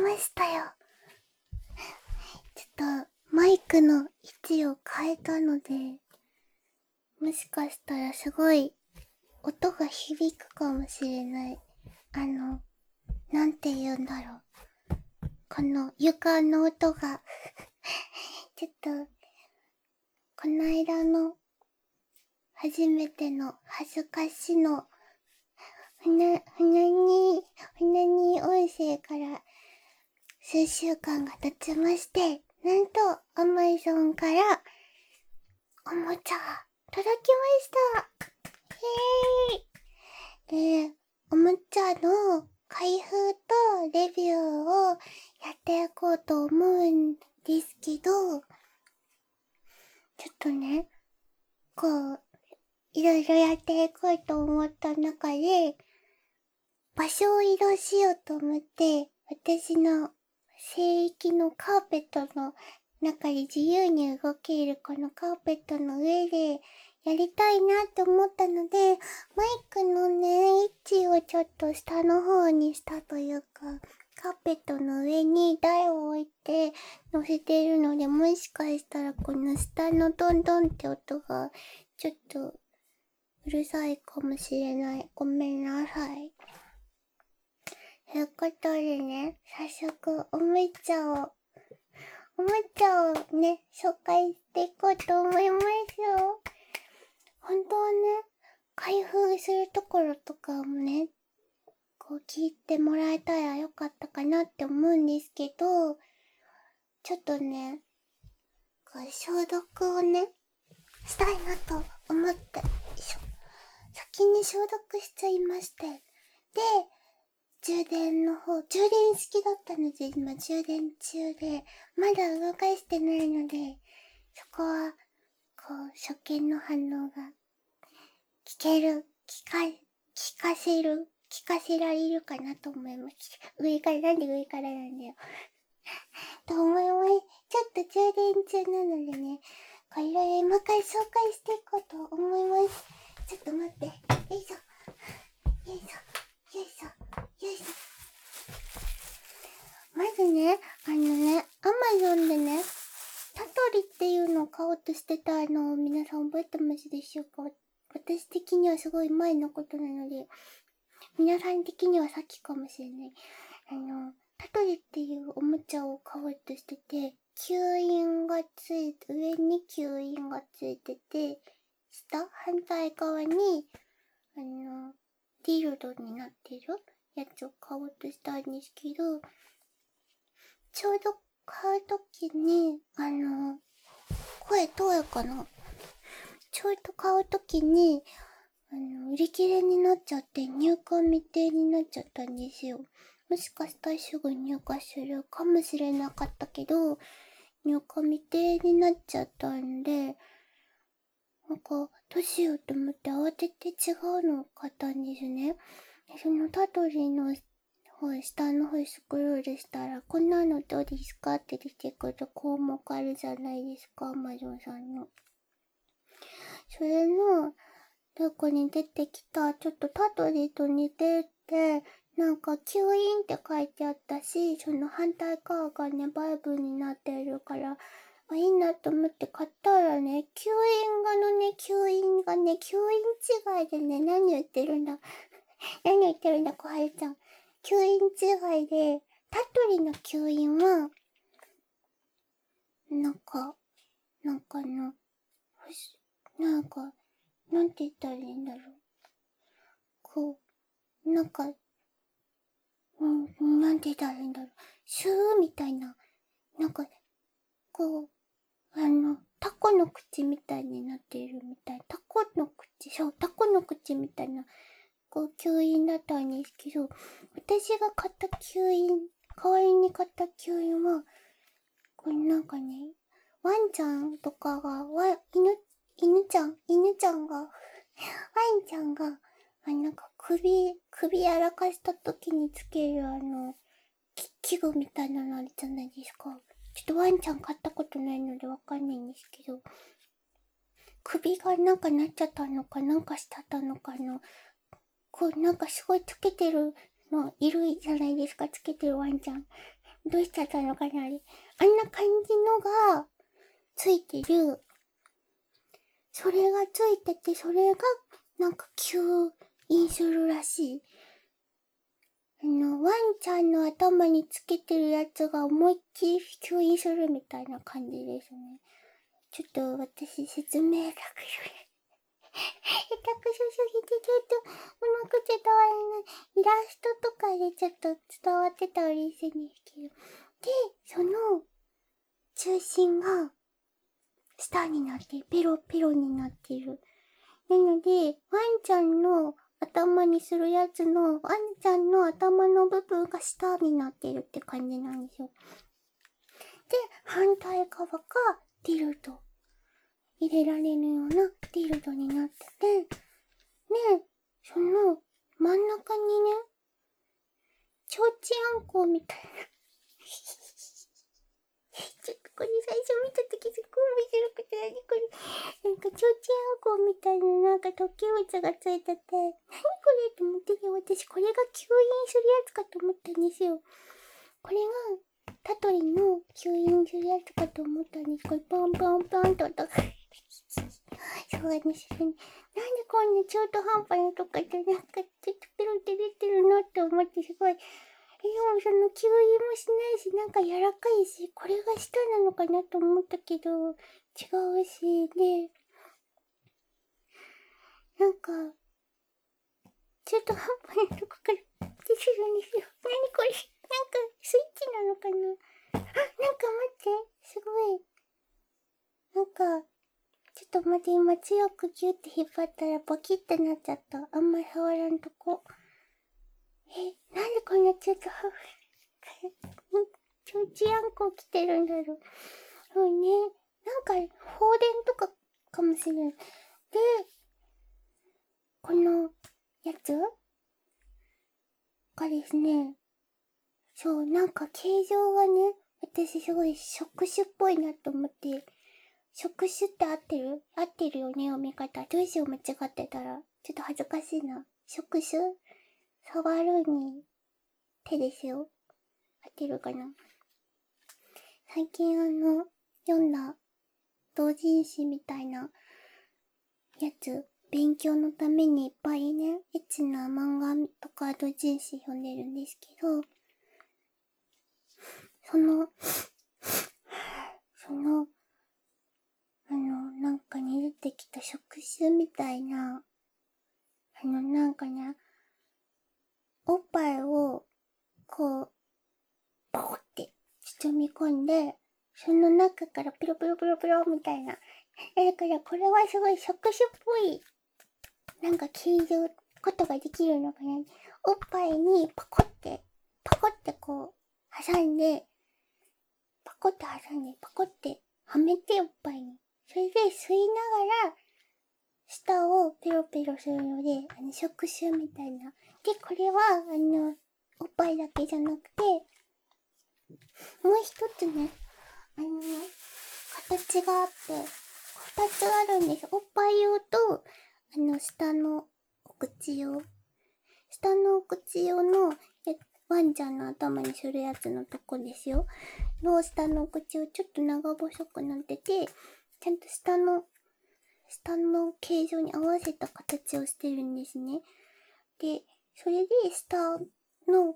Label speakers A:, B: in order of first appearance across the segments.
A: ましたよ。ちょっとマイクの位置を変えたので、もしかしたらすごい音が響くかもしれない。なんて言うんだろう。この床の音がちょっと、この間の初めての恥ずかしのふなに音声から数週間が経ちまして、なんと Amazon からおもちゃが届きました。おもちゃの開封とレビューをやっていこうと思うんですけど、ちょっとね、いろいろやっていこうと思った中で、場所を移動しようと思って、私の聖域のカーペットの中で自由に動けるこのカーペットの上でやりたいなって思ったので、マイクのね、位置をちょっと下の方にしたというか、カーペットの上に台を置いて乗せているので、もしかしたらこの下のドンドンって音がちょっとうるさいかもしれない。ごめんなさい。ということでね、早速おもちゃをね、紹介していこうと思いますよ。本当はね、開封するところとかもね、聞いてもらえたらよかったかなって思うんですけど、ちょっとね、消毒をね、したいなと思って、先に消毒しちゃいまして。で、充電式だったので、今充電中で、まだ動かしてないので、そこは、初見の反応が、聞かせられるかなと思います。なんで上からなんだよ。と思います。ちょっと充電中なのでね、いろいろ今から紹介していこうと思います。ちょっと待って。よいしょ。まずね、Amazon でね、サトリっていうのを買おうとしてたのを皆さん覚えてますでしょうか？私的にはすごい前のことなので、皆さん的にはさっきかもしれない。サトリっていうおもちゃを買おうとしてて、上に吸引がついてて、反対側に、ディルドになってるやつを買おうとしたんですけど、ちょうど買うときに、声通るかな？ちょうど買うときに、売り切れになっちゃって入荷未定になっちゃったんですよ。もしかしたらすぐ入荷するかもしれなかったけど、入荷未定になっちゃったんで、どうしようと思って慌てて違うのを買ったんですね。そのタトリの下の方スクロールしたら、こんなのどうですかって出てくる項目あるじゃないですか、Amazon さんの。それの、どこに出てきた、ちょっとタトリと似てて、吸引って書いてあったし、その反対側がね、バイブになってるから、いいなと思って買ったらね、吸引がね、吸引違いでね、何言ってるんだ、小春ちゃん。吸引違いで、タトリの吸引は、なんて言ったらいいんだろう。なんて言ったらいいんだろう。シューみたいな、タコの口みたいになっているみたい。タコの口みたいな、吸引だったんですけど、私が買った代わりに買った吸引は、ワンちゃんとかが、犬ちゃんが、ワンちゃんが、首やらかした時につける器具みたいなのあるじゃないですか。ちょっとワンちゃん買ったことないのでわかんないんですけど、首がなっちゃったのかしちゃったのかすごいつけてるのいるじゃないですか、つけてるワンちゃん。 どうしちゃったのかなあれ。あんな感じのがついてる。それがついてて、それがなんか吸引するらしい。ワンちゃんの頭につけてるやつが思いっきり吸引するみたいな感じですね。ちょっと私説明下手くそすぎてちょっとうまく伝わらない。イラストとかでちょっと伝わってたら嬉しいんですけど。で、その中心がスターになってペロペロになってる。なので、ワンちゃんの頭にするやつの、ワンちゃんの頭の部分がスターになってるって感じなんですよ。で、反対側がディルド。入れられるようなディルドになってて、ね、その真ん中にね、ちょうちんあんこみたいな。ちょっとこれ最初見たときすっごい面白くて、何これ。なんかちょうちんあんこみたいななんか突起物がついてて、何これと思ってね、私これが吸引するやつかと思ったんですよ。これがタトリの吸引するやつかと思ったんです。これポンポンポンと音が。そうなんですよね。なんでこんな中途半端なとかでなんかちょっとペロって出てるのって思ってすごい。でもその吸引もしないし、なんか柔らかいし、これが舌なのかなと思ったけど、違うし、で、なんか、中途半端なとこから出てるんですよ。なにこれ、なんかスイッチなのかな。あ、なんか待って、すごい。なんか、ちょっと待って、今強くギュって引っ張ったらボキってなっちゃった。あんまり触らんとこ。なんでこんな中途半端ちょうちんあんこ来てるんだろう。そうね。なんか、放電とかかもしれない。で、このやつがですね、そう、なんか形状がね、私すごい触手っぽいなと思って、触手って合ってるよね、読み方。どうしよう間違ってたら。ちょっと恥ずかしいな。触手触るに手ですよ。合ってるかな。最近読んだ同人誌みたいなやつ、勉強のためにいっぱいね、エッチな漫画とか同人誌読んでるんですけど、なんかに出てきた触手みたいな、なんかね、おっぱいを、こう、ポコって包み込んで、その中からピロピロピロピロみたいな。だからこれはすごい触手っぽい、なんか形状、ことができるのかな。おっぱいにパコって、こう、挟んで、パコってはめておっぱいに。それで吸いながら、舌をペロペロするので、触手みたいな。で、これは、おっぱいだけじゃなくて、もう一つね、形があって、二つあるんです。おっぱい用と、下のお口用。下のお口用の、ワンちゃんの頭にするやつのとこですよ。の下のお口をちょっと長細くなってて、ちゃんと下の形状に合わせた形をしてるんですね。で、それで下の、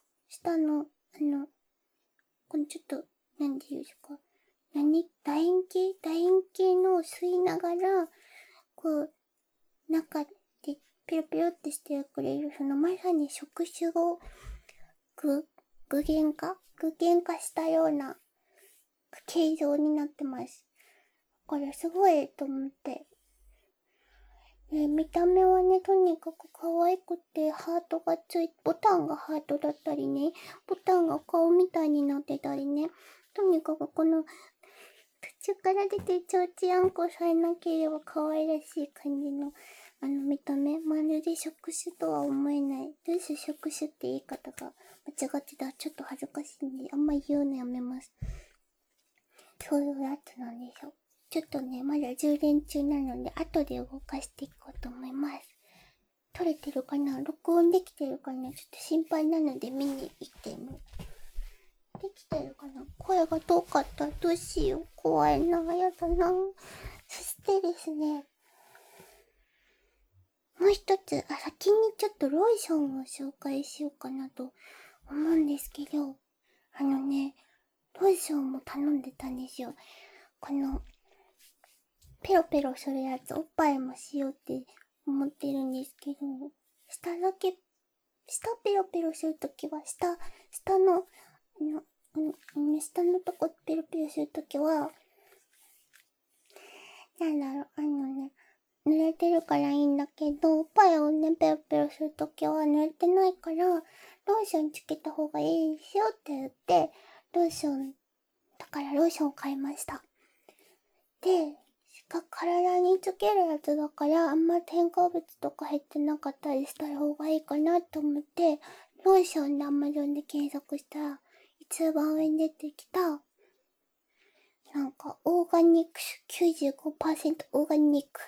A: このちょっと、なんていうんですか。楕円形の吸いながら、こう、中でピロピロってしてくれる、まさに触手を具現化したような形状になってます。これすごいと思って。見た目はね、とにかく可愛くて、ボタンがハートだったりね、ボタンが顔みたいになってたりね、とにかくこの、途中から出てちょうちんあんこさえなければ可愛らしい感じの、見た目。まるで触手とは思えない。どうして触手って言い方が間違ってたらちょっと恥ずかしいんで、あんま言うのやめます。そういうやつなんですよ。ちょっとね、まだ充電中なので、後で動かしていこうと思います。撮れてるかな？録音できてるかな？ちょっと心配なので見に行ってみる。 できてるかな。声が遠かったらどうしよう。怖いな。やだな。そしてですね、もう一つ、先にちょっとローションを紹介しようかなと思うんですけど、ローションも頼んでたんですよ。この、ペロペロするやつ、おっぱいもしようって思ってるんですけど、下ペロペロするときは、下のとこペロペロするときは、濡れてるからいいんだけど、おっぱいをね、ペロペロするときは濡れてないから、ローションつけた方がいいですよって言って、ローションを買いました。で、体につけるやつだから、あんま添加物とか減ってなかったりした方がいいかなと思って、ローションで Amazon で検索したら、一番上に出てきた、オーガニックス 95% オーガニック。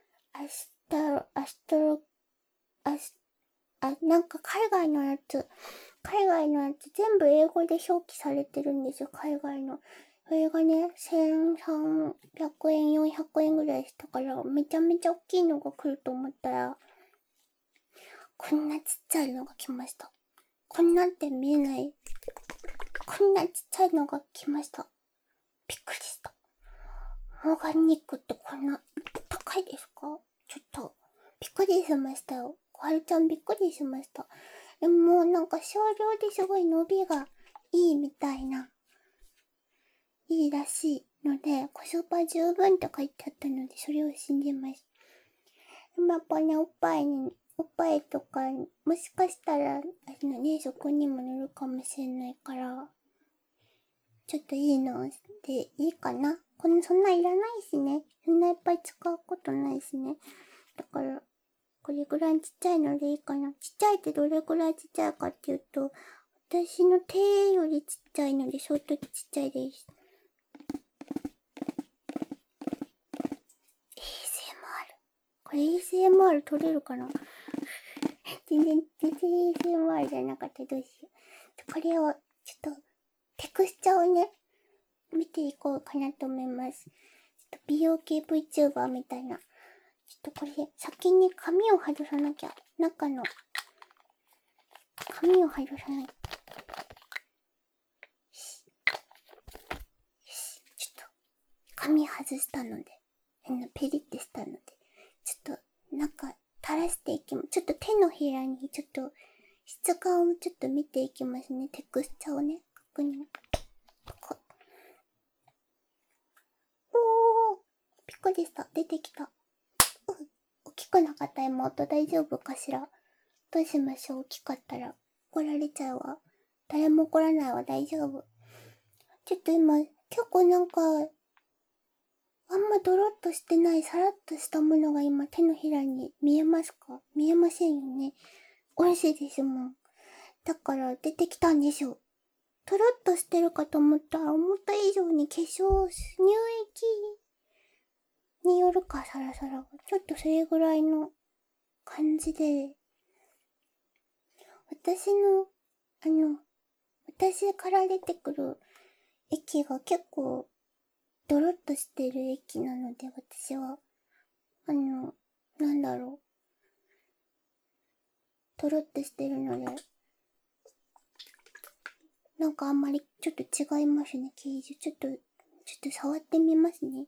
A: 海外のやつ全部英語で表記されてるんですよ、海外の。それがね、1300円、400円ぐらいしたから、めちゃめちゃ大きいのが来ると思ったら、こんなちっちゃいのが来ました。こんなんて見えない。こんなちっちゃいのが来ました。びっくりした。オーガニックってこんな高いですか？ちょっと、びっくりしましたよ。小春ちゃんびっくりしました。でも少量ですごい伸びがいいみたいな。いいらしいので、コスパ十分って書いてあったので、それを信じます。でもやっぱね、おっぱいとか、もしかしたら、そこにも塗るかもしれないから、ちょっといいのでいいかな。そんないらないしね。そんないっぱい使うことないしね。だから、これぐらいちっちゃいのでいいかな。ちっちゃいってどれぐらいちっちゃいかっていうと、私の手よりちっちゃいので、相当ちっちゃいです。ASMR。これ ASMR 撮れるかな？全然 ASMR じゃなかった。どうしよう。これを、ちょっと、テクスチャーをね、見ていこうかなと思います。美容系 VTuber みたいな。これ、先に紙を外さなきゃ。中の、紙を外さない。ちょっと、紙外したので、ペリってしたので、ちょっと、垂らしていきます。ちょっと手のひらに、ちょっと、質感をちょっと見ていきますね。テクスチャーをね、確認。びっくりした。出てきた。大きくなかった妹大丈夫かしら？どうしましょう？大きかったら。怒られちゃうわ。誰も怒らないわ。大丈夫。ちょっと今、結構あんまドロッとしてない、さらっとしたものが今手のひらに見えますか？見えませんよね。美味しいですもん。だから出てきたんですよ。トロッとしてるかと思ったら、思った以上に乳液によるか、サラサラが。ちょっとそれぐらいの感じで、私から出てくる液が結構ドロッとしてる液なので、私は、ドロッとしてるので、あんまりちょっと違いますね、形状。ちょっと触ってみますね。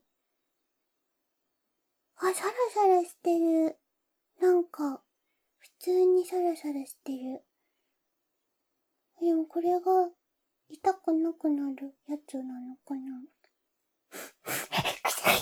A: サラサラしてる。普通にサラサラしてる。でもこれが痛くなくなるやつなのかな？臭い。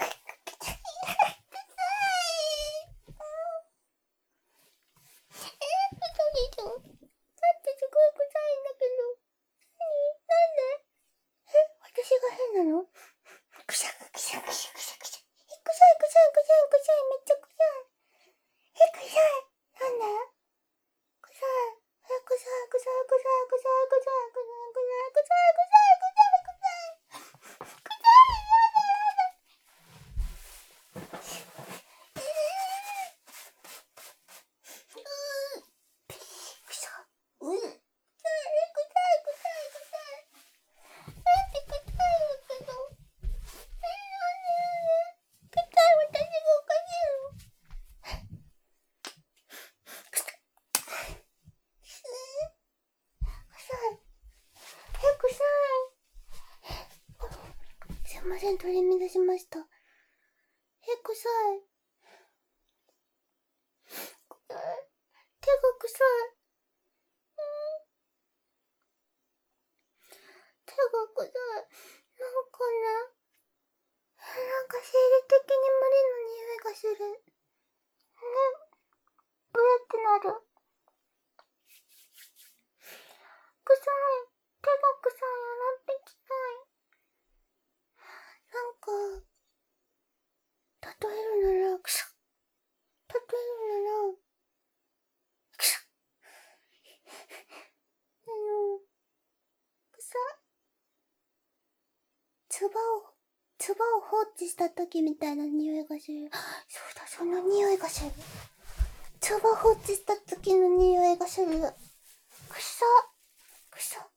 A: 嘘でしょ？だってすごい臭いんだけど。なんで？私が変なの？くしゃくしゃくしゃくしゃくしゃ。臭い臭い臭い臭い、めっちゃ臭い。臭い。なんで？臭い。臭い臭い臭い臭い臭い臭い臭い臭い臭い臭い臭い臭い臭い臭い臭い臭い臭い。臭い臭い臭い臭い。 せん、取り乱しました。臭い。手が臭い。手が臭い。なんかね、なんか生理的に無理の匂いがする。ブレってなる。臭い。手が臭い。洗ってきたい。なんか、例えるなら、臭っ。例えるなら、臭っ。臭っ。唾を放置した時みたいな匂いがする。そうだ、その匂いがする。唾放置した時の匂いがする。臭っ。臭っ。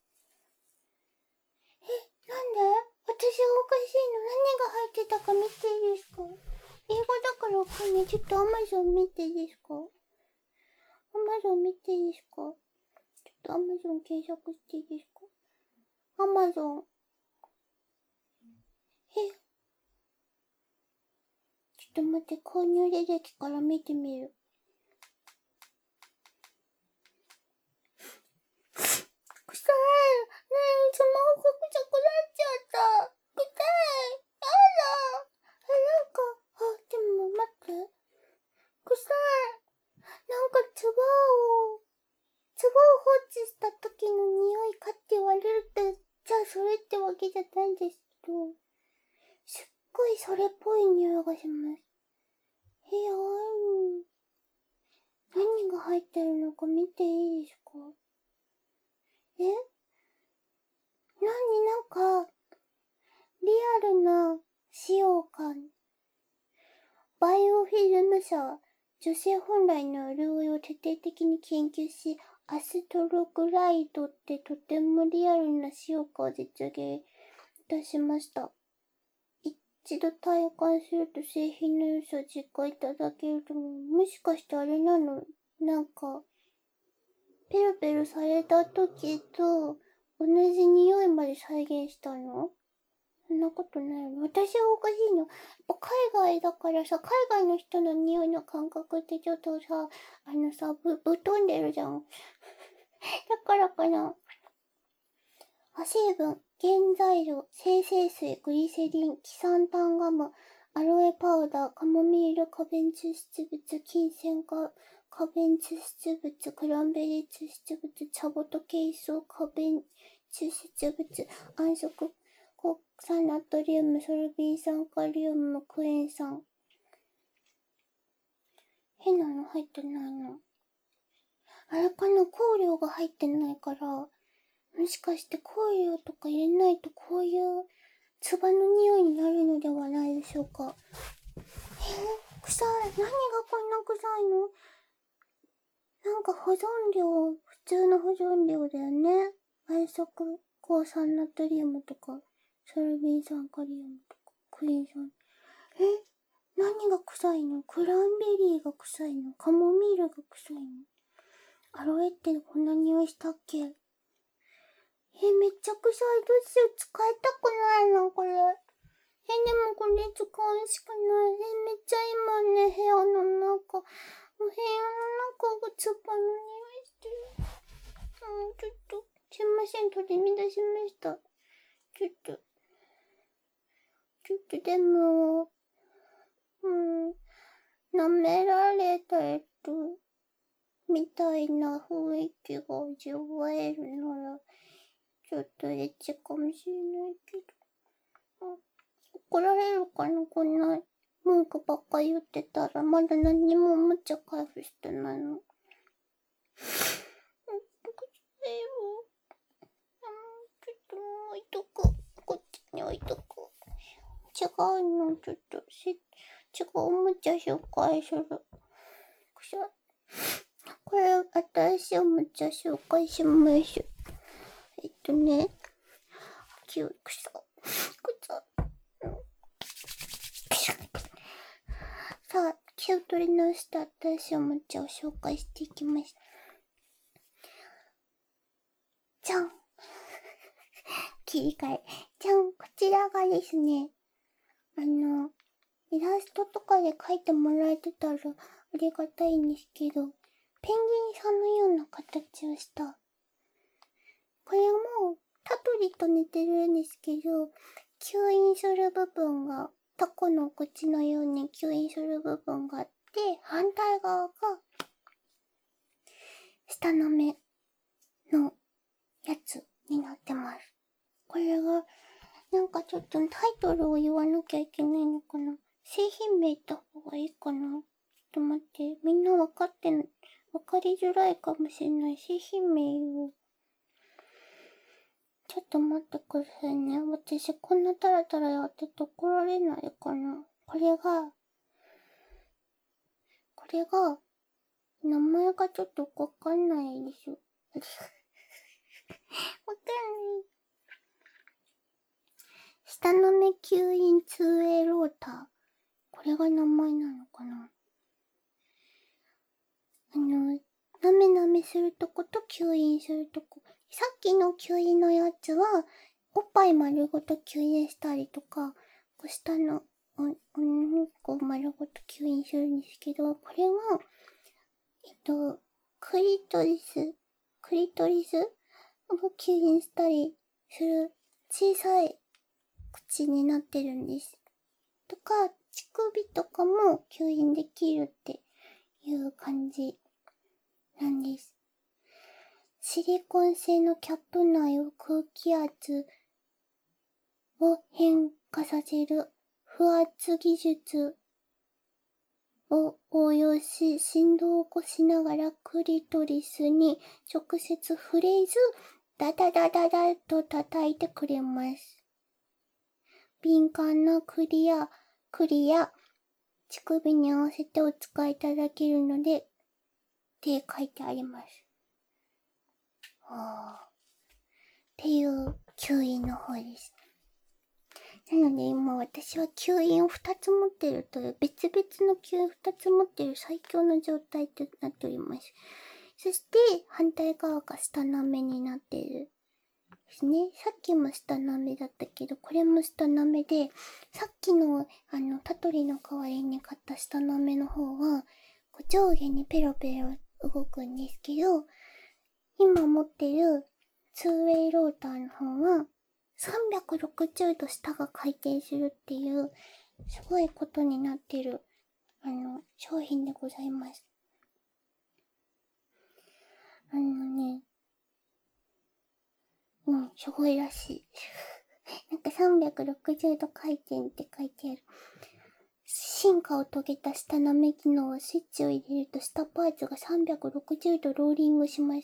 A: なんで？私がおかしいの？何が入ってたか見ていいですか？英語だからわかんない。ちょっと Amazon 見ていいですか？ Amazon 見ていいですか？ちょっと Amazon 検索していいですか？ Amazon。ちょっと待って、購入履歴から見てみる。臭い。ねえ、スマホがくちゃくなっちゃった。臭い。やだ。なんか、でも待って。臭い。なんか唾を放置した時の匂いかって言われると、じゃあそれってわけじゃないんですけど、すっごいそれっぽい匂いがします。何が入ってるのか見ていいですか？なんか、リアルな使用感。バイオフィルム社は、女性本来の潤いを徹底的に研究し、アストログライドってとてもリアルな使用感を実現いたしました。一度体感すると製品の良さを実感いただけると思う。もしかしてあれなの？なんか、ペロペロされた時と同じ匂いまで再現したの？そんなことないの？私がおかしいの？やっぱ海外だからさ、海外の人の匂いの感覚ってちょっとさ、ぶっ飛んでるじゃん。だからかな。成分、原材料、精製水、グリセリン、キサンタンガム、アロエパウダー、カモミール花弁抽出物、金銭花弁抽出物、クランベリー抽出物、茶ボトケイソ花弁抽出物、暗色国産ナトリウム、ソルビン酸カリウム、クエン酸。変なの入ってないの？あれかな、香料が入ってないから、もしかして香料とか入れないとこういう唾の匂いになるのではないでしょうか。臭い。何がこんな臭いの？なんか保存料、普通の保存料だよね。暗色抗酸ナトリウムとか、ソルビン酸カリウムとか、クエン酸。何が臭いの？クランベリーが臭いの？カモミールが臭いの？アロエってこんな匂いしたっけ？めっちゃ臭い。どうしよう。使いたくないな、これ。でもこれ使うしかない。めっちゃ今ね、部屋の中が唾の匂いしてる。ちょっと、すいません、取り乱しました。ちょっとでも、舐められたみたいな雰囲気が味わえるなら、ちょっとエッチかもしれないけど。怒られるかな、こんな文句ばっか言ってたら。まだ何もおもちゃ開封してないの。ちょっと置いとく。こっちに置いとく。違うの、ちょっと違うおもちゃ紹介する。これ、新しいおもちゃ紹介します。さあ、気を取り直した新しいおもちゃを紹介していきます。じゃん。切り替え。じゃん。こちらがですね、 イラストとかで描いてもらえてたらありがたいんですけど、ペンギンさんのような形をした。これもタトリと似てるんですけど、吸引する部分が、タコの口のように吸引する部分があって、反対側が下の目のやつになってます。これが、なんかちょっとタイトルを言わなきゃいけないのかな。製品名言った方がいいかな。ちょっと待って、みんなわかりづらいかもしれない。製品名を。ちょっと待ってくださいね。私こんなタラタラやってて怒られないかな。これが、名前がちょっとわかんないでしょ。わかんない。下の目吸引 2A ローター。これが名前なのかな。なめなめするとこと吸引するとこ。さっきの吸引のやつは、おっぱい丸ごと吸引したりとか、下のお肉丸ごと吸引するんですけど、これは、クリトリスを吸引したりする小さい口になってるんです。とか、乳首とかも吸引できるっていう感じなんです。シリコン製のキャップ内を空気圧を変化させる不圧技術を応用し、振動を起こしながらクリトリスに直接触れず、ダダダダダと叩いてくれます。敏感なクリや乳首に合わせてお使いいただけるので、って書いてあります。っていう吸引の方です。なので今私は吸引を2つ持ってるという、別々の吸引を2つ持ってる最強の状態となっております。そして反対側が下なめになっている。ですね。さっきも下なめだったけど、これも下なめで、さっきのタトリの代わりに買った下なめの方は、上下にペロペロ動くんですけど、今持ってるツーウェイローターの方は、360度下が回転するっていう、すごいことになってる、商品でございます。すごいらしい。なんか360度回転って書いてある。進化を遂げた下なめ機能はスイッチを入れると下パーツが360度ローリングします。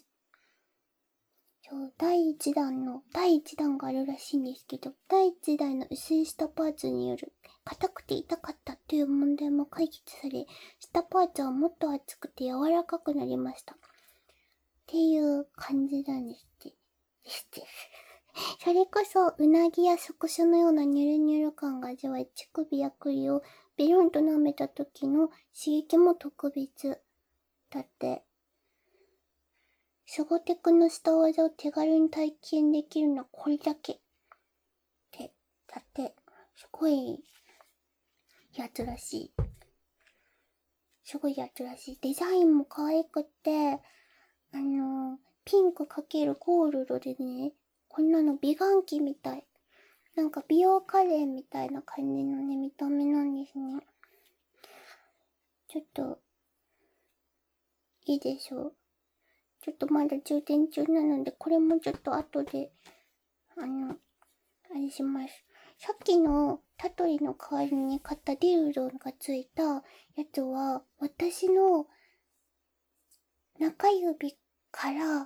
A: 第1弾があるらしいんですけど、第1弾の薄い下パーツによる硬くて痛かったという問題も解決され、下パーツはもっと厚くて柔らかくなりました。っていう感じなんですって。それこそうなぎや触手のようなニュルニュル感が味わえ、乳首や首をベロンと舐めた時の刺激も特別だって。初歩テクの下技を手軽に体験できるのはこれだけ。だって、すごいやつらしい。デザインも可愛くって、ピンク×ゴールドでね、こんなの美顔器みたい。なんか美容家電みたいな感じのね、見た目なんですね。ちょっと、いいでしょう。ちょっとまだ充電中なので、これもちょっと後で、あれします。さっきのタトリの代わりに買ったディルドがついたやつは、私の中指から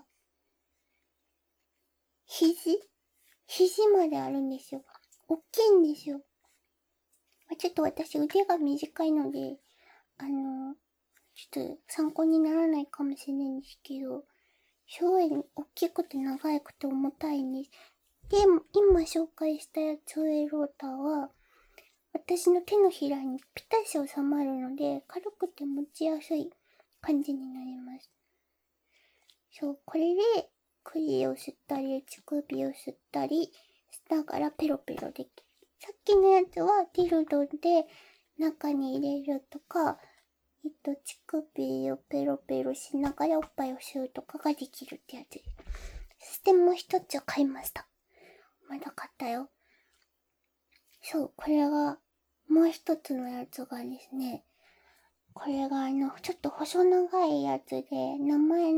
A: 肘まであるんですよ。おっきいんですよ。ちょっと私腕が短いので、ちょっと参考にならないかもしれないんですけど、すごい大きくて長くて重たいんです。で、今紹介したやつウェイローターは、私の手のひらにぴったし収まるので、軽くて持ちやすい感じになります。これで、首を吸ったり、乳首を吸ったりしながらペロペロできる。 さっきのやつはディルドで中に入れるとか、乳首をペロペロしながらおっぱいを吸うとかができるってやつです。そしてもう一つ買いました。まだ買ったよ。そう、これが、もう一つのやつがですね、これがちょっと細長いやつで、名前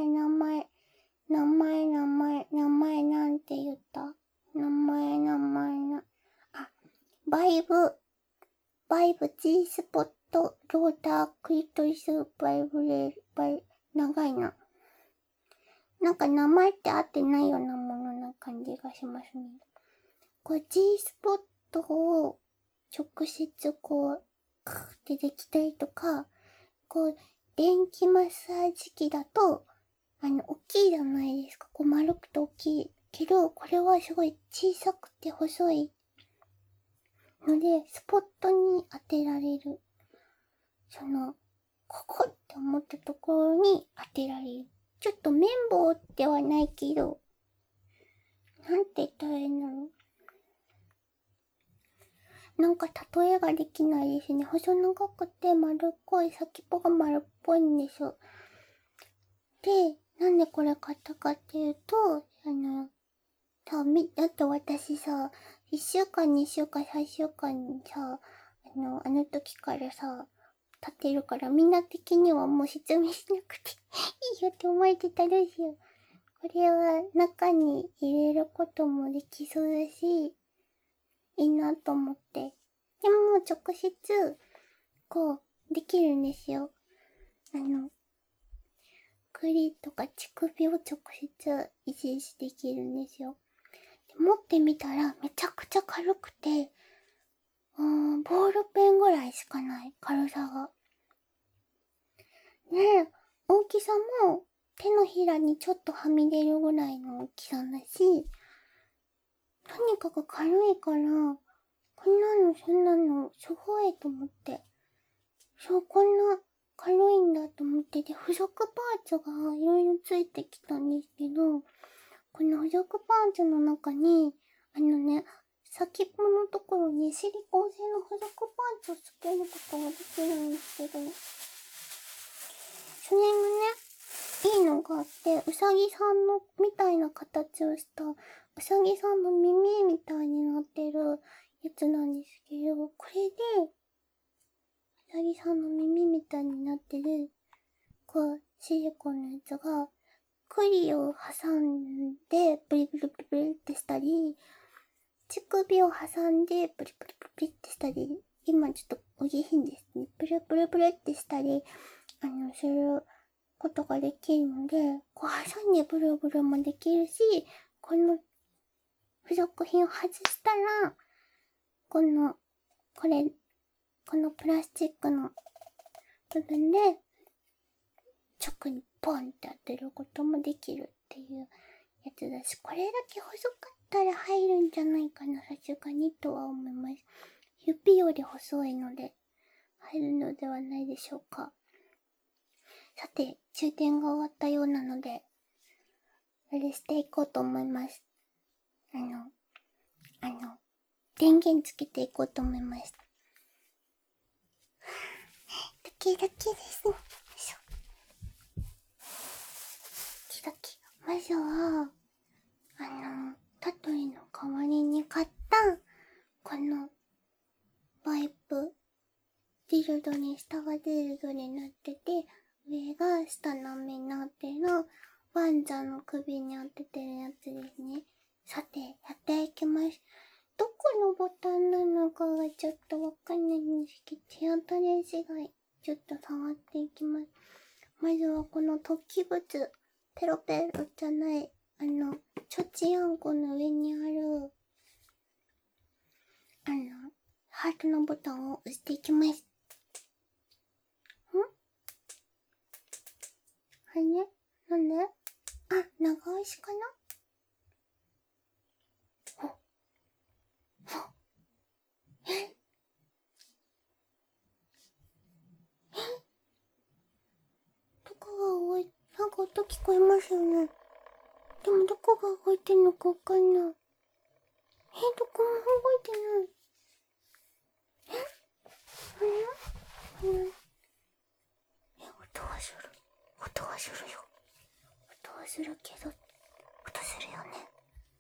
A: なんて言った？バイブ G スポットロータークリトリスバイブレー、長いな。なんか名前って合ってないようなものな感じがしますね。これ G スポットを直接こう、クーってできたりとか、こう、電気マッサージ機だと、大きいじゃないですか。こう丸くて大きい。けど、これはすごい小さくて細いので、スポットに当てられる。ここって思ったところに当てられる。ちょっと綿棒ではないけど、なんて言ったらいいんだろう。なんか例えができないですね。細長くて丸っこい、先っぽが丸っぽいんですよ。で、なんでこれ買ったかっていうと、だって私さ、1週間、2週間、3週間にさ、あの時からさ、立ってるからみんな的にはもう説明しなくていいよって思えてたんですよ。これは中に入れることもできそうだし、いいなと思って。でももう直接、こう、できるんですよ。栗とか乳首を直接いじいじできるんですよ。で持ってみたらめちゃくちゃ軽くて、ボールペンぐらいしかない軽さが。ねえ、大きさも手のひらにちょっとはみ出るぐらいの大きさだし、とにかく軽いから、こんなのそんなのすごいと思って。そう、こんな軽いんだと思って、で、付属パーツがいろいろついてきたんですけど、この付属パーツの中に、先っぽのところにシリコン製の付属パーツをつけることができるんですけど、それがね、いいのがあって、うさぎさんのみたいな形をした、うさぎさんの耳みたいになってるやつなんですけど、これで、うさぎさんの耳みたいになってる、こう、シリコンのやつが、栗を挟んで、ブリブリブリブリってしたり、乳首を挟んで、ブリブリブリってしたり、今ちょっとお下品ですね。ブリブリブリってしたり、することができるので、こう挟んでブルブルもできるし、この付属品を外したら、このプラスチックの部分で、直にポンって当てることもできるっていうやつだし、これだけ細かったら入るんじゃないかな、さすがにとは思います。指より細いので、入るのではないでしょうか。さて、充電が終わったようなので、あれしていこうと思います。電源つけていこうと思います。ドキドキですね。ドキドキ。まずは、タトリの代わりに買った、この、ワイプ。ディルドに下がディルドになってて、上が下の目になってるの、ワンちゃんの首に当ててるやつですね。さて、やっていきます。どこのボタンなのかがちょっとわかんないんですけど、手当たり次第、ちょっと触っていきます。まずはこの突起物、ペロペロじゃない、チョチアンコの上にある、ハートのボタンを押していきます。あれなんで？長押しかな？どこが動い、なんか音聞こえますよね。でもどこが動いてんのかわかんない。 どこも動いてない。音はする。音はするよ。音はするけど、音するよね。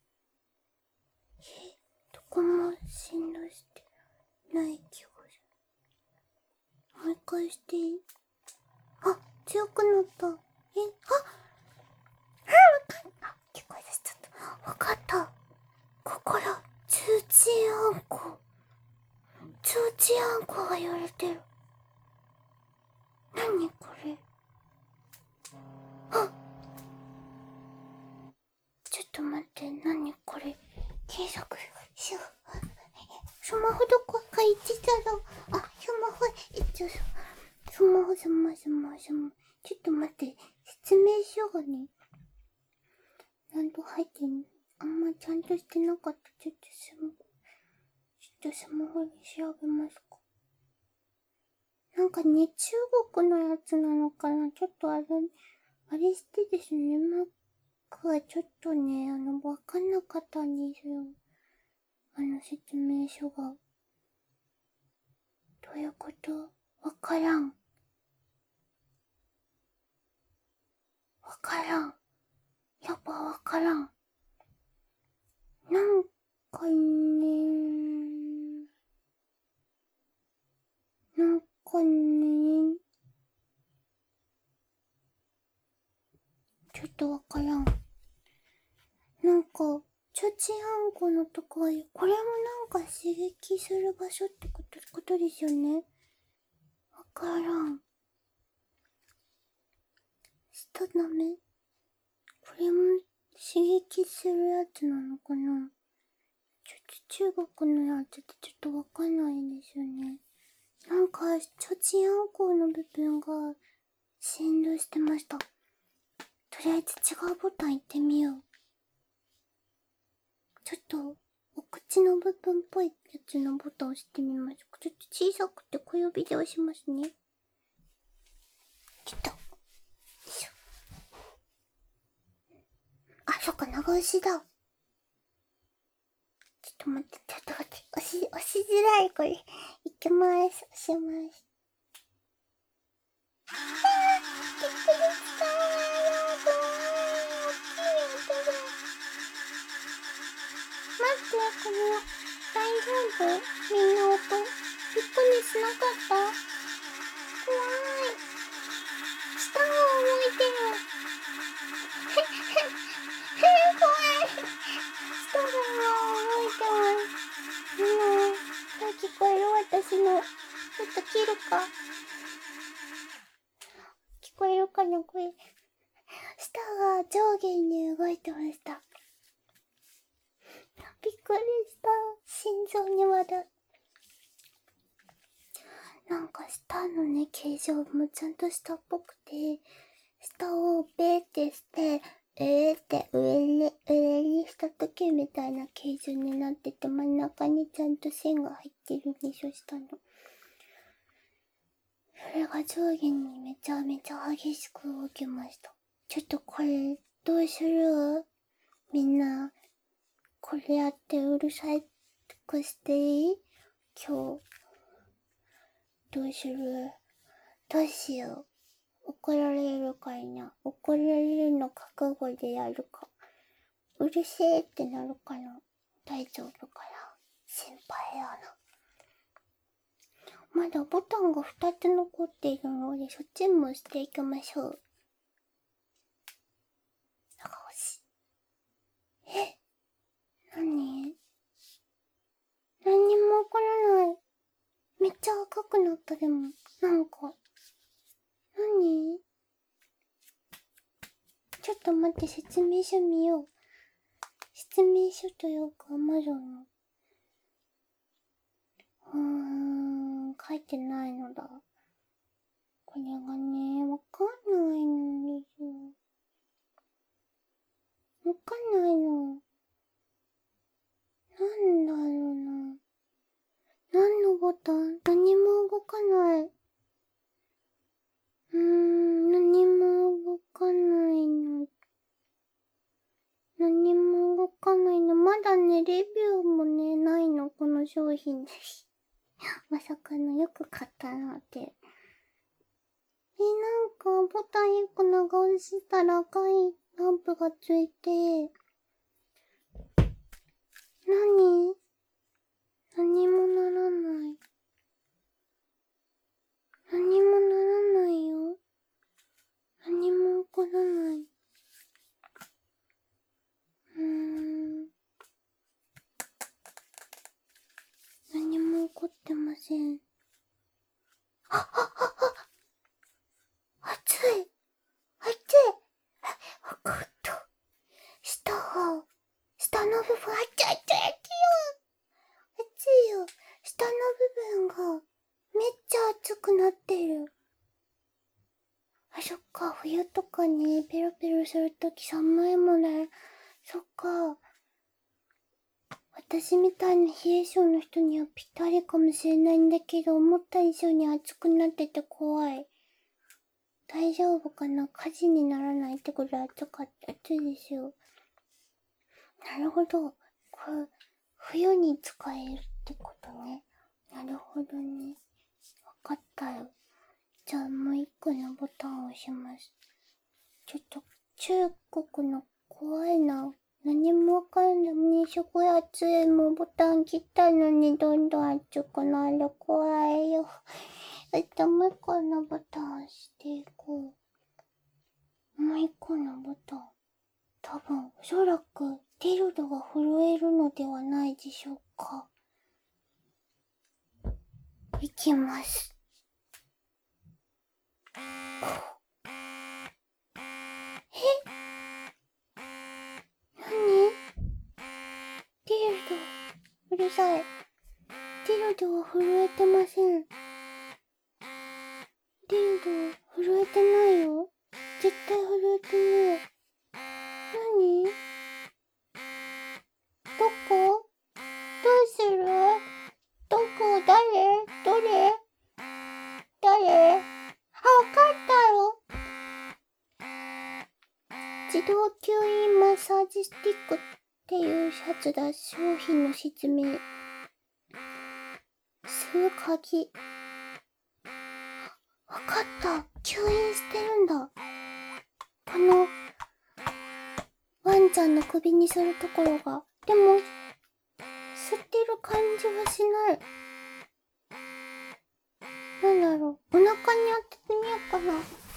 A: どこも振動してない気がする。もう一回していい？あ、強くなった。わかった。聞こえ出しちゃった。わかった。ここだ。通知あんこ。通知あんこが言われてる。何これ。あ、ちょっと待って、何これ。検索しよう。スマホどこか行ってたろ。あ、スマホ、スマホ。ちょっと待って、説明書がね、なんと入ってんの。あんまちゃんとしてなかった。ちょっとスマホに調べますか。なんかね、中国のやつなのかな。ちょっとあれしてですね、マックはちょっとね、わかんなかったんですよ。説明書が。どういうこと？わからん。やっぱわからん。なんかね、ちょっとわからん。なんか、チョチアンコのとこは、これもなんか刺激する場所ってことですよね。わからん。下ダメ？これも刺激するやつなのかな？中国のやつってちょっとわかんないんですよね。なんか、チョチアンコの部分が振動してました。とりあえず違うボタン行ってみよう。ちょっと、お口の部分っぽいやつのボタンを押してみます。ちょっと小さくて小指で押しますね。ちょっと。よいしょ。あ、そっか、長押しだ。ちょっと待って。押しづらい、これ。いきます。押します。びっくりしたー。大きい音が。待って、これ、大丈夫？みんな音。びっくりしなかった？怖い。舌が動いてる。怖い。舌が動いてます。聞こえる？私の。ちょっと切るか。聞こえるかな、これ。舌が上下に動いてました。びっくりした。心臓にまだ。なんか舌のね、形状もちゃんとしたっぽくて、舌をベーってして、って上にした時みたいな形状になってて、真ん中にちゃんと線が入ってるんでしょ、下の。それが上下にめちゃめちゃ激しく動きました。ちょっとこれ、どうする？みんな、これやってうるさくしていい？今日。どうする？どうしよう。怒られるかいな。怒られるの覚悟でやるか。うるせえってなるかな。大丈夫かな。心配やな。まだボタンが2つ残っているので、そっちも押していきましょう。長押し。何にもわからない。めっちゃ赤くなったでも。なんか。何？ちょっと待って、説明書見よう。説明書というか、魔女の。書いてないのだ。これがね、わかんないんですよ。わかんないの。なんだろうな。何のボタン？何も動かない。何も動かないの。まだね、レビューもの商品です。まさかのよく買ったなって。なんかボタン1個長押ししたら赤いランプがついて、何もならない。何もならないよ。何も起こらない。何も起こってません。熱い。わかった。下の部分、熱いよ。下の部分がめっちゃ熱くなってる。そっか、冬とかね、ペロペロするとき寒いもんね。そっか。私みたいな冷え性の人にはぴったりかもしれないんだけど、思った以上に熱くなってて怖い。大丈夫かな？火事にならないってことは暑いですよ。なるほど。冬に使えるってことね。なるほどね。わかったよ。じゃあもう一個のボタンを押します。ちょっと中国の怖いな。何もわかんないね。すごい熱い。もうボタン切ったのにどんどん熱くなる。怖いよ。もう一個のボタンを押していこう。もう一個のボタン。多分、おそらく、ディルドが震えるのではないでしょうか。いきます。何？ディルド、うるさい。ディルドは震えてません。ディルド、震えてないよ。絶対震えてない。何？どこ？どうする？どこ？誰？どれ？誰？わかったよ。自動吸引マッサージスティックっていうやつだ。商品の説明。吸う鍵。わかった。吸引してるんだ。この、ワンちゃんの首にするところが。でも、吸ってる感じはしない。なんだろう。お腹に当ててみようかな。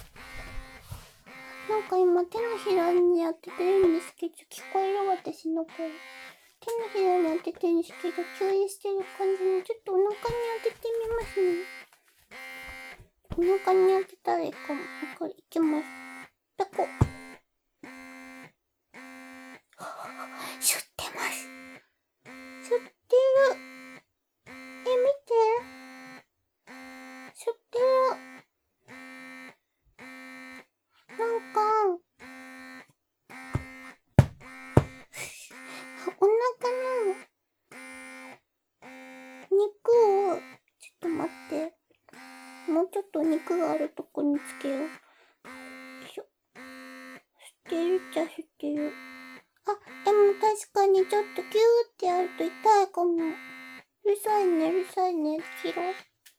A: なんか今手のひらに当ててるんですけど、聞こえる私の声。手のひらに当ててるんですけど、吸引してる感じにちょっとお腹に当ててみますね。お腹に当てたらいいかも。これいきます。ペコ。吸ってます。吸ってる。見て。吸ってる。なんか、お腹の肉を、ちょっと待って。もうちょっと肉があるとこにつけよう。よいしょ。吸ってるっちゃ吸ってる。でも確かにちょっとキューってやると痛いかも。うるさいね、切ろう。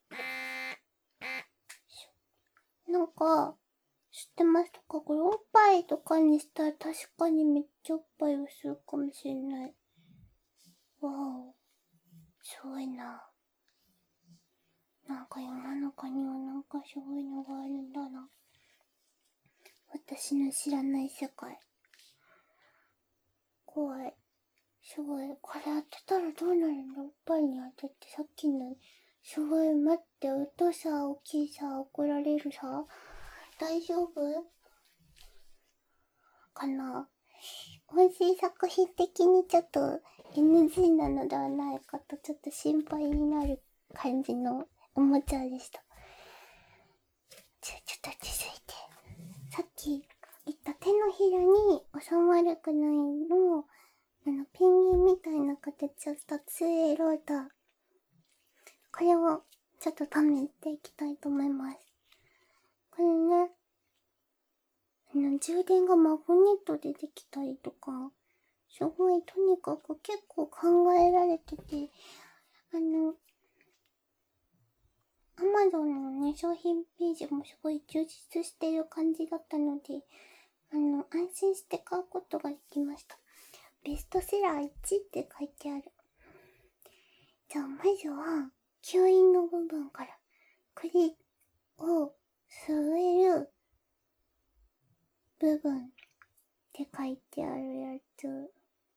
A: なんか、知ってますか？これおっぱいとかにしたら確かにめっちゃおっぱいをするかもしれない。わお。すごいな。なんか世の中にはなんかすごいのがあるんだな。私の知らない世界。怖い。すごい。これ当てたらどうなるんだ？おっぱいに当ててさっきの。すごい。待って。音さ、大きいさ、怒られるさ。大丈夫かな？音声作品的にちょっと NG なのではないかとちょっと心配になる感じのおもちゃでした。ちょっと続いて。さっき言った手のひらに収まるくらいのペンギンみたいな形をした2A ローター。これをちょっと試していきたいと思います。これね、充電がマグネットでできたりとか、すごいとにかく結構考えられてて、 Amazon のね、商品ページもすごい充実してる感じだったので、安心して買うことができました。ベストセラー1って書いてある。じゃあ、まずは、吸引の部分から、栗を吸える部分って書いてあるやつ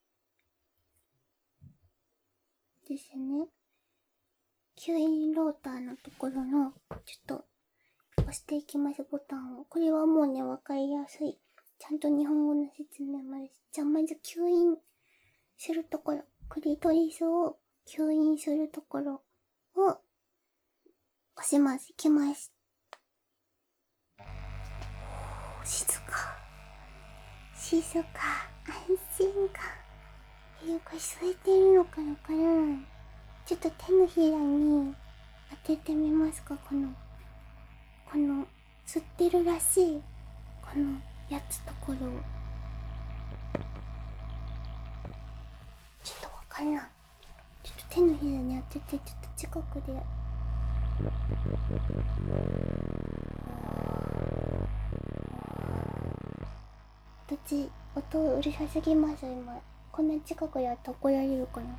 A: ですね。吸引ローターのところの、ちょっと、押していきます、ボタンを。これはもうね、わかりやすい。ちゃんと日本語の説明まで。じゃあ、まず吸引するところ。クリトリスを吸引するところを押します。いきます。静か。静か。安心感。これ吸えてるのかなかな。ちょっと手のひらに当ててみますか。この吸ってるらしいこのやつところを。ちょっとわかんない。ちょっと手のひらに当てて、ちょっと近くで。どっち音うるさすぎます今。こんな近くでやったら怒られるかな。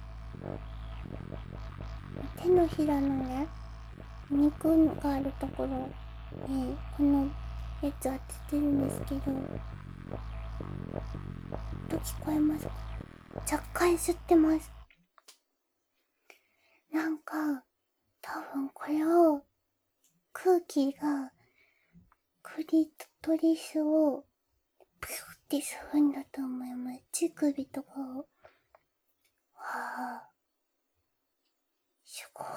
A: 手のひらのね、肉があるところにこのやつ当ててるんですけど、音聞こえますか？若干吸ってます。なんか多分これを空気がクリトリスをピューって吸うんだと思います。乳首とかを。わあ、すごい。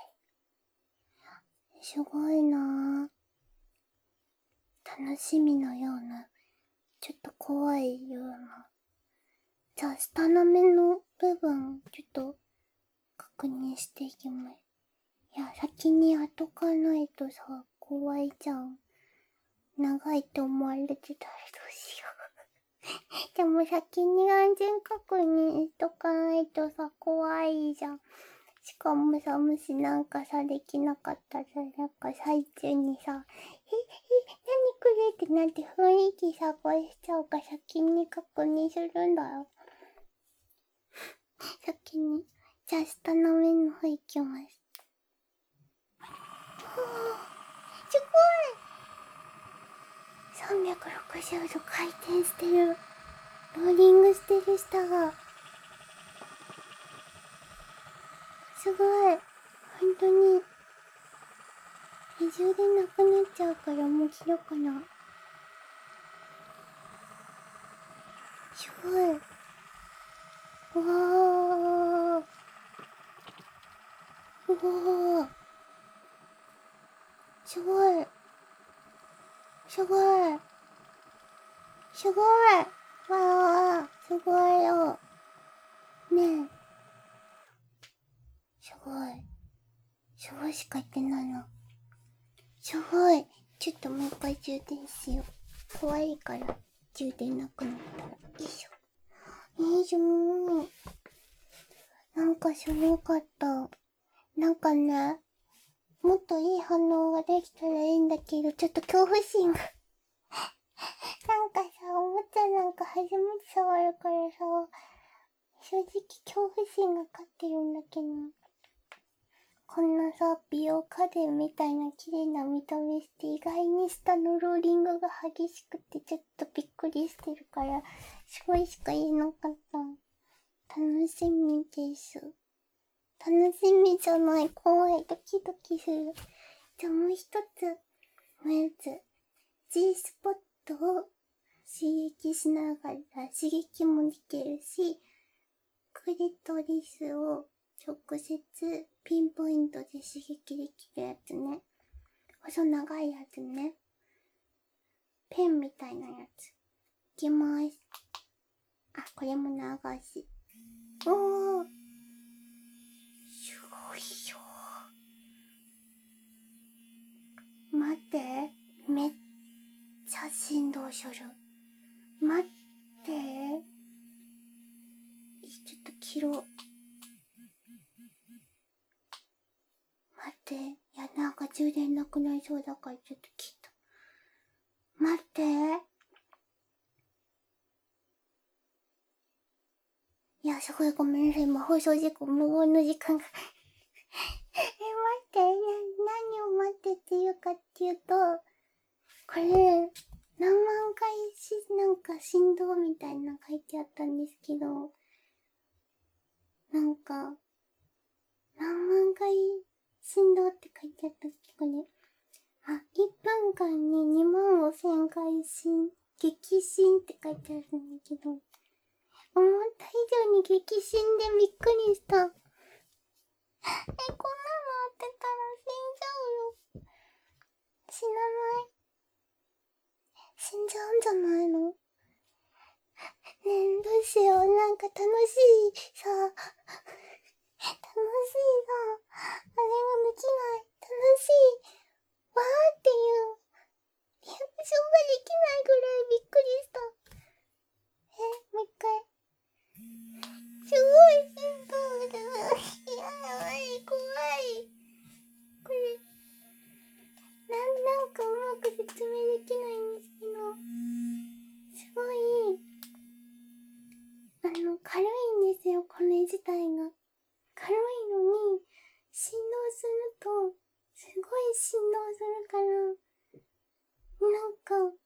A: すごいなぁ。楽しみのような、ちょっと怖いような。じゃあ、下の目の部分、ちょっと確認していきます。いや、先に当とかないとさ、怖いじゃん。長いって思われてたらどうしよう。でも先に安全確認しとかないとさ、怖いじゃん。しかもさ、もしなんかさ、できなかったら、なんか最中にさ、何これってなって雰囲気探しちゃうから先に確認するんだよ。先に。じゃあ、下の上の方行きます。すごい !360 度回転してる。ローリングしてる下が。すごい。本当に。充電なくなっちゃうからもう切ろうかな。すごい。うわー。うわー。すごい。すごい。すごい。わー。すごいよ。ねえ。すごい。すごいしか言ってないの。すごい。ちょっともう一回充電しよう。怖いから充電なくなったら。よいしょ。いいじゃん。なんかすごかった。なんかね、もっといい反応ができたらいいんだけど、ちょっと恐怖心がなんかさ、おもちゃなんか初めて触るからさ、正直恐怖心が勝ってるんだけど、こんなさ、美容家電みたいな綺麗な見た目して意外に下のローリングが激しくてちょっとびっくりしてるから、すごいしか言えなかった。楽しみです。楽しみじゃない、怖い、ドキドキする。じゃあもう一つ、もう一つ。G スポットを刺激しながら刺激もできるし、クリトリスを直接ピンポイントで刺激できるやつね。細長いやつね。ペンみたいなやつ。いきます。あ、これも長し。おー。すごいよ。待って。めっちゃ振動する。待って。ちょっと切ろう。 なくなりそうだからちょっと聞いた。待って。いや、すごいごめんなさい。今放送事故無言の時間が。待って、何を待ってっていうかっていうと、これ、何万回なんか振動みたいな書いてあったんですけど、なんか、何万回振動って書いてあったっけこれ。あ、1分間に25000回激震って書いてあるんだけど、思った以上に激震でびっくりした。こんなのあってたら死んじゃうよ。死なない。死んじゃうんじゃないの？ねえ、どうしよう。なんか楽しいさ、あれができない。楽しい。わーっていう。リアクションができないぐらいびっくりした。もう一回。すごい振動だ。やばい、怖い。これ、なんかうまく説明できないんですけど、すごい、軽いんですよ、これ自体が。軽いのに、振動すると、すごい振動するから、なんか、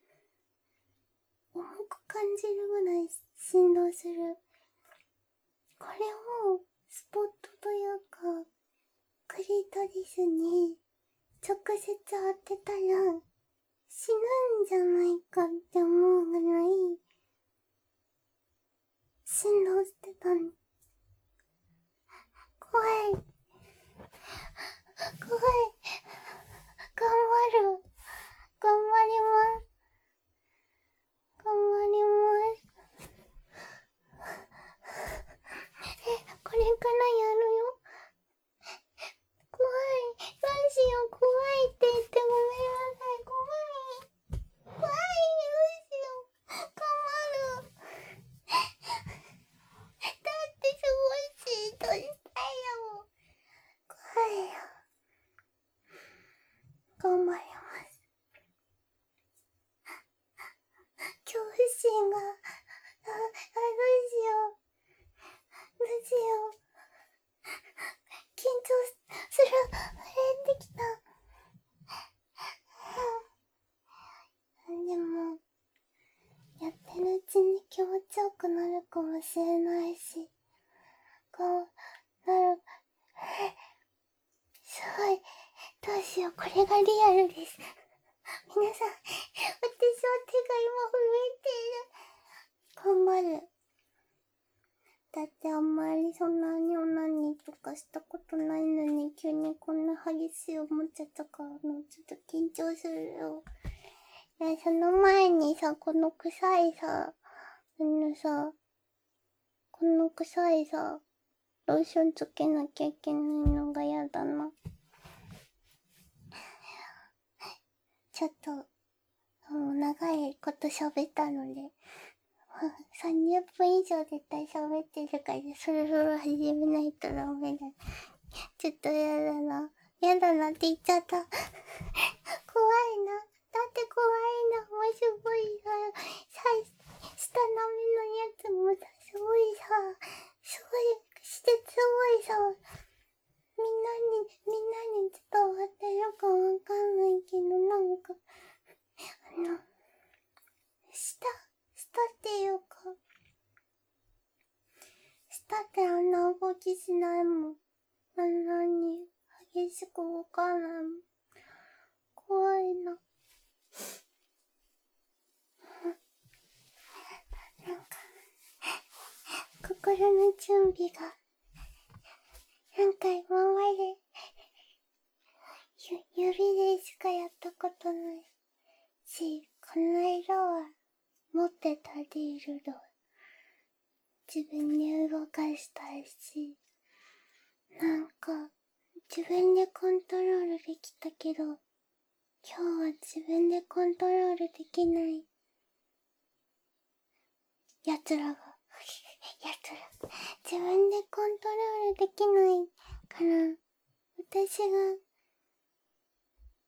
A: 重く感じるぐらい振動する。これを、スポットというか、クリトリスに、直接当てたら、死ぬんじゃないかって思うぐらい、振動してたの。怖い。怖い。頑張る。頑張ります。頑張ります。これからやるよ。怖い。どうしよう。怖いって言ってごめんなさい。怖い。怖い。どうしよう。頑張る。だってすごいシートしたいよ。怖いよ。頑張ります。恐怖心が、どうしよう。どうしよう。緊張する。震えてきた。でも、やってるうちに気持ちよくなるかもしれないし、すごい。どうしよう、これがリアルです。皆さん、私は手が今震えている。頑張る。だってあんまりそんなにオナニーとかしたことないのに、急にこんな激しい思っちゃったから、ちょっと緊張するよ。その前にさ、この臭いさ、ローションつけなきゃいけないのがやだな。ちょっと、もう長いこと喋ったので、30分以上絶対喋ってるから、そろそろ始めないとダメだ。ちょっとやだな。やだなって言っちゃった。怖いな。だって怖いな。もうすごいさ、下の目のやつもさ、すごいさ、すごい、してすごいさ、みんなに伝わってるかわかんないけど、なんか、下っていうか、下ってあんな動きしないもん。あんなに激しく動かないもん。怖いな。なんか、心の準備が、なんか今まで、指でしかやったことないし、この間は持ってたリールド自分で動かしたいし、なんか自分でコントロールできたけど、今日は自分でコントロールできない奴らが自分でコントロールできないから、私が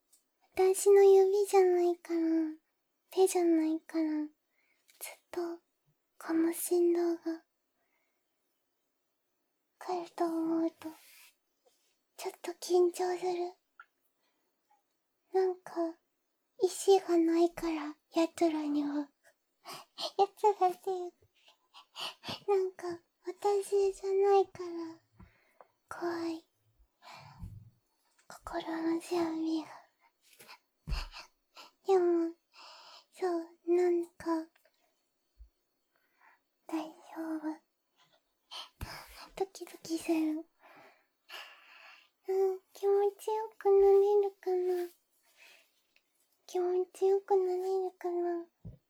A: 私の指じゃないから、手じゃないから、ずっとこの振動が来ると思うと、ちょっと緊張する。なんか、意志がないから、奴らには。奴らっていう、なんか、私じゃないから、怖い。心の準備が。でも、そう、なんか、大丈夫。ドキドキする。気持ちよくなれるかな。気持ちよくなれるかな。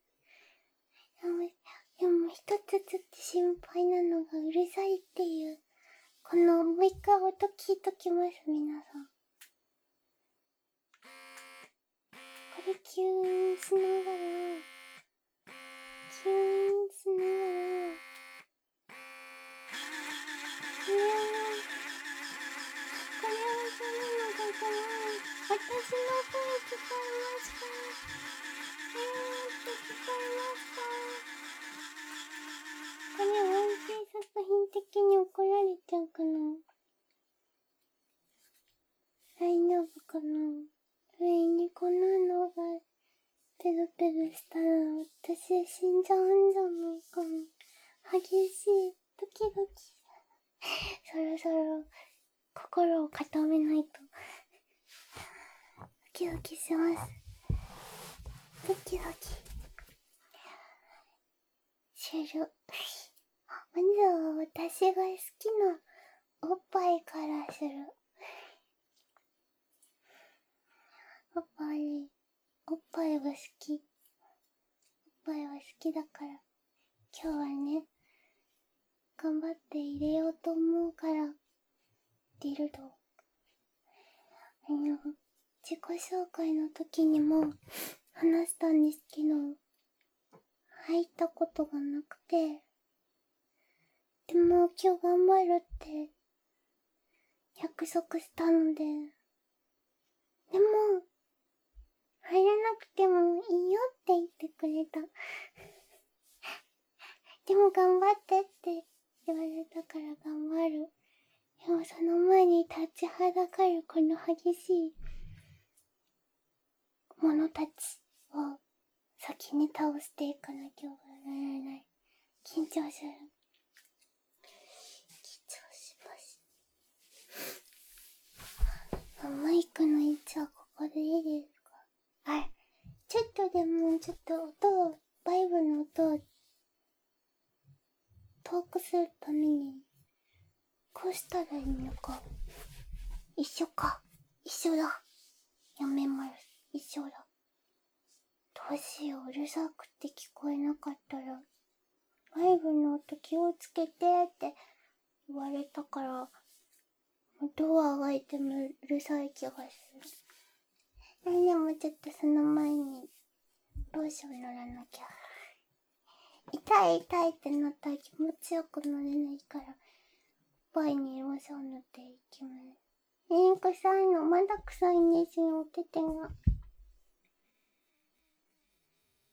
A: でも一つずつ心配なのがうるさいっていう。このもう一回音聞いときます、皆さん。これ吸引しながら、吸引しながら、これはそういうのだから、私の声聞こえますか？聞こえますか？これ音声作品的に怒られちゃうかな？大丈夫かな？上にこんなのがペロペロしたら私死んじゃうんじゃないかな。激しいドキドキ。そろそろ心を固めないと。ドキドキします。ドキドキする。まずは私が好きなおっぱいからする。おっぱいが好き。おっぱいは好きだから、今日はね、頑張って入れようと思うから、ディルド。自己紹介の時にも話したんですけど、入ったことがなくて、でも今日頑張るって約束したので、でも、入らなくてもいいよって言ってくれた。でも頑張ってって言われたから頑張る。でもその前に立ちはだかるこの激しい者たちを先に倒していかなきゃならない。緊張する。緊張します。マイクの位置はここでいいですか？ちょっとでも、音を、バイブの音を遠くするために、こうしたらいいのか。一緒か。一緒だ。やめます。一緒だ。どうしよう、うるさくて聞こえなかったら、バイブの音気をつけてって言われたから、ドアが開いてもうるさい気がする。でもちょっとその前に、ローション塗らなきゃ。痛いってなったら気持ちよくなれないから、パイにローション塗っていきます。臭いの、まだ臭いんですよ、手が。